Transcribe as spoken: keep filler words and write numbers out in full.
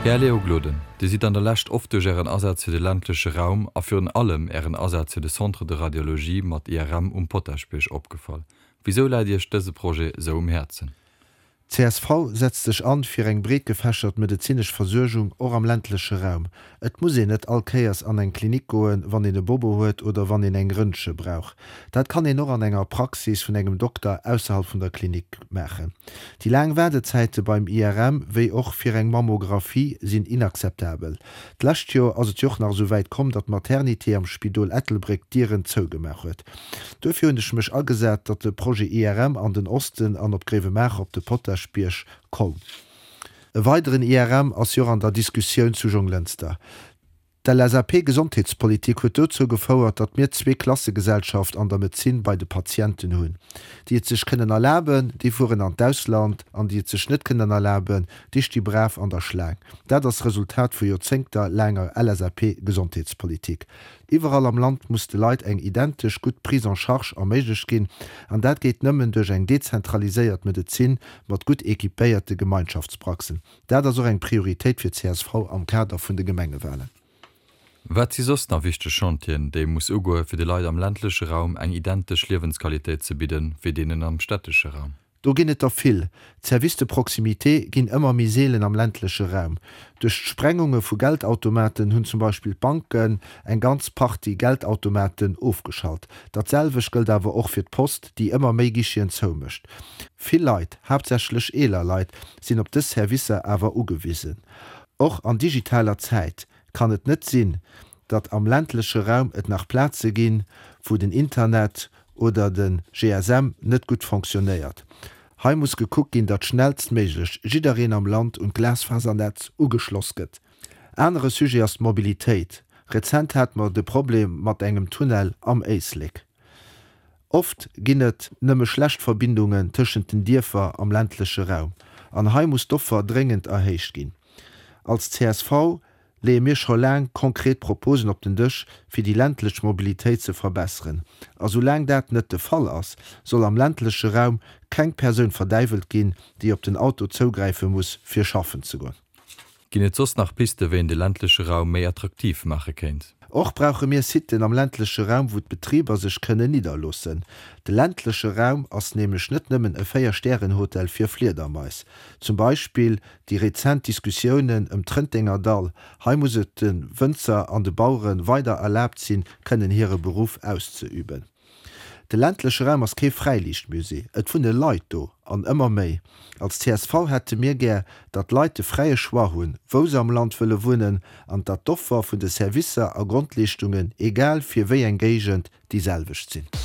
Herr Leogloden, die sieht an der Lächt oft durch ihren Ersatz für den ländlichen Raum, a für allem ihren Ersatz für den Centre de Radiologie mit I R M und Potaschpech aufgefallen. Wieso leidet ihr dieses Projekt so um Herzen? C S V setzt sich an fir eng bret gefächert medizinisch Versorgung auch am ländliche Raum. Et muss net alkeiers an eng Klinik goen, wann en e Bobo huet oder wann en eng Grünsche brauch. Dat kann en noch an enger Praxis vun engem Doktor ausserhalb von der Klinik machen. Die lang Werdezeite beim I R M wéi och fir eng Mammographie sind inakzeptabel. D'lächt Joer as et joch nach so weit kom, dat Maternité am Spidol Ettelbrig Dieren zougemer huet. Dofir hun ich mech agesät, dat de Projekt I R M an den Osten an op Grevemer op de Potter Spiersch kom. E weiteren I R M as jo an der Diskussion zu Jonglenster. Der L S A P-Gesundheitspolitik huet dazu gefauert, dat mir zwei Klassegesellschaft an der Medizin bei de Patienten hunn. Die et sech können erlauben, die fuhren an d'Ausland, an die et sech net können erlauben, dich die brav an der Schläng. Dat das Resultat vu jozingter langer L S A P-Gesundheitspolitik. Überall am Land muss de Leiit eng identisch gut Prise en charge erméiglech gin, an dat geht nëmmen durch eng dezentraliséiert Medizin mat gut ekipéierte Gemeinschaftspraxen. Dat so eng Priorität fir C S V am Kader vun de Gemengewellen. Wat sie sos nach wichte Chantien, de muss ugo fir de Leute am ländliche Raum eng identisch Lebensqualität zu bieten wie denen am städtische Raum. Do ginnet er vill. Zerwiste Proximité ginn ëmmer Miseelen am ländliche Raum. Durch Sprengunge vu Geldautomaten hunn zum Beispiel Banken eng ganz Party Geldautomaten aufgeschalt. Datselwech gëlt awer och fir d'Post, die ëmmer méi Gischien zoumecht. Vill Leiit, hauptsächlich Eler Leiit, sinn op dës Service awer ugewiesen. Och an digitaler Zeit kann et net sinn, dat am ländliche Raum et nach Plätze ginn, wo den Internet oder den G S M net gut funktioniert. Hei muss geguckt gin, dat schnellstméiglech jidereen am Land und Glasfasernetz ugeschloss gëtt. Andere Sujet as Mobilitéit. Rezent hat man de Problem mat engem Tunnel am Eislik. Oft ginnet nëmme Schlechtverbindungen tschen den Dierfer am ländliche Raum. An Hei muss doffer dringend erhéicht gin. Als C S V lee mir schon lang konkret Proposen op den Dëch fir die ländlech Mobilitéit ze verbeeren. Also lang dat net de Fall ass, soll am ländliche Raum keng Persoun verdeivelt gin, die op den Auto zougreifen muss fir schaffen zu gonn. Ginnet sos nach Piste wen de ländliche Raum méi attraktiv mache kennt. Och brauche mir Sitten am ländliche Raum, wo d'Betrieber sech kënne niederlossen. De ländliche Raum ass nämlich net nëmmen e Féier-Sternenhotel fir Fledermeis. Zum Beispiel die rezent Diskussionen im Trendinger Dall. Hei muss et den Wënzer an de Bauuren weiter erlaubt sinn, können hire Beruf auszuüben. De ländliche Raum ass ke Freilichtmusee, et vun de Leiit do an ëmmer méi. Als C S V hätte mir gär, dat Leute freie Schwar hunn, wo se am Land wëlle wunnen, an dat Doffer vun de Servicer a Grundlichtungen egal fir wéi engagent dieselwech sinn.